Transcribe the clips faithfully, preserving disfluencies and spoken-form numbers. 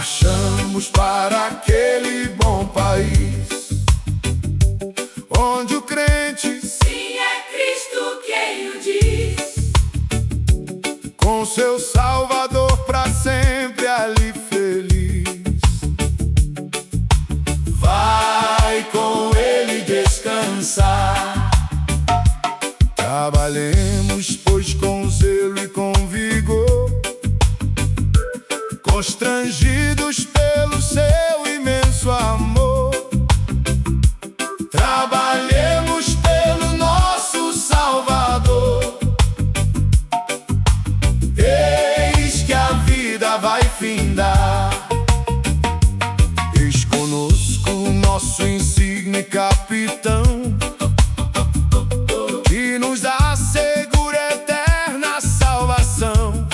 marchamos para aquele bom país, onde o crente sim é Cristo quem o diz, com seu Salvador pra sempre ali feliz. Vai com ele descansar. Trabalhemos, pois, com zelo e com vigor, constrangidos pelo seu imenso amor. Trabalhemos pelo nosso Salvador. Eis que a vida vai findar. Eis conosco o nosso insigne capitão, que nos dá segura eterna salvação.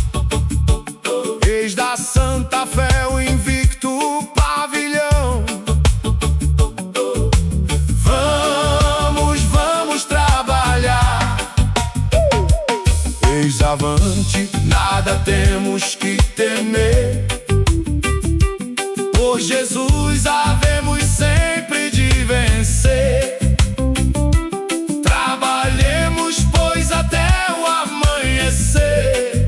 Eis da Santa Fé o invicto pavilhão. Vamos, vamos trabalhar. Eis avante, nada temos que temer. Por Jesus havemos sempre de vencer. Trabalhemos, pois, até o amanhecer,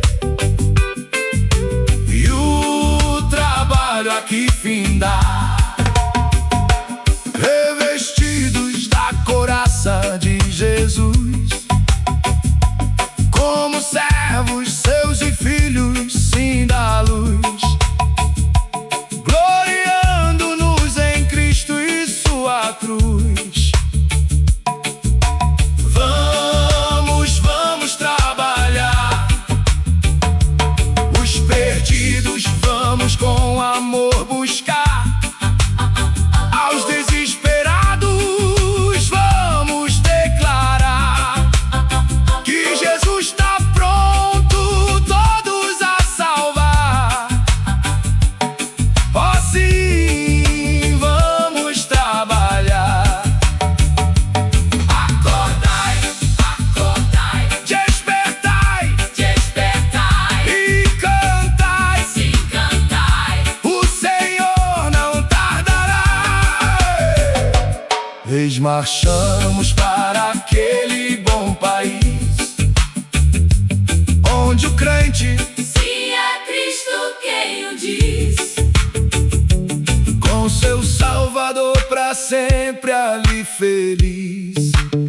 e o trabalho aqui findar. Revestidos da couraça de Jesus, como servos seus e filhos, sim, da luz, gloriando-nos em Cristo e sua cruz. Vamos, vamos trabalhar. Os perdidos vamos com amor buscar. Aos desesperados vamos declarar que Jesus está pronto todos a salvar. Oh, sim, vamos trabalhar. Acordai, acordai, despertai, despertai, e cantai, sim, cantai, o Senhor não tardará. Eis marchamos para aquele bom país, onde o crente sim é Cristo quem o diz, com seu Salvador pra sempre ali feliz.